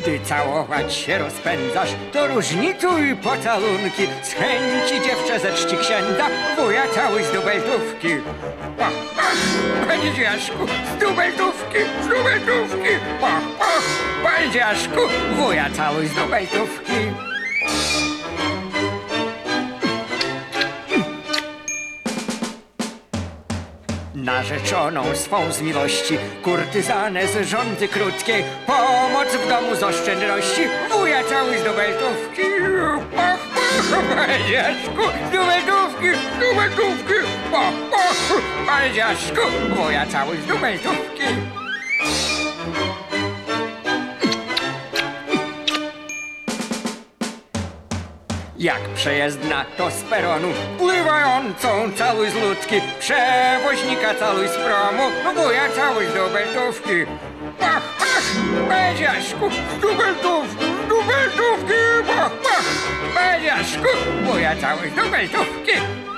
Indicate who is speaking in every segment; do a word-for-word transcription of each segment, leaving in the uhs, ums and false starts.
Speaker 1: Gdy całować się rozpędzasz, to różnicuj pocalunki. Z chęci dziewczę ze czci księdza, wuja całuj z dubeltówki. Pach, pach, panie Dziaszku, z dubeltówki, z dubeltówki. Pach, pach, panie Dziaszku, wuja całuj z dubeltówki. Narzeczoną swą z miłości, kurtyzanę z rządzy krótkiej, pomoc w domu z oszczędności, wuja cały z dubeltówki. Pach, pach, panie Dziaszku, z dubeltówki, z dubeltówki. Pach, pach, panie Dziaszku, wuja cały z dubeltówki. Jak przejezdna to z peronu, pływającą cały z ludki, przewoźnika cały z promu, wuja cały z dubeltówki. Pach, pach, panie Dziaszku, z dubeltówki, z dubeltówki, pach, pach, panie Dziaszku, wuja cały z dubeltówki.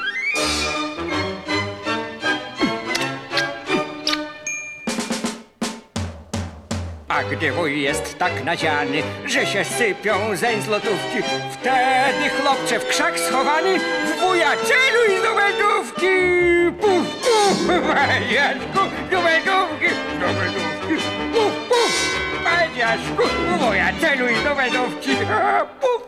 Speaker 1: A gdy wuj jest tak nadziany, że się sypią zeń złotówki, wtedy chłopcze w krzak schowany w wuja celuj z dubeltówki. Puf, puf, panie Dziaszku, dubeltówki, dubeltówki, puf, puf, panie Dziaszku, wuja celuj z dubeltówki. Puf.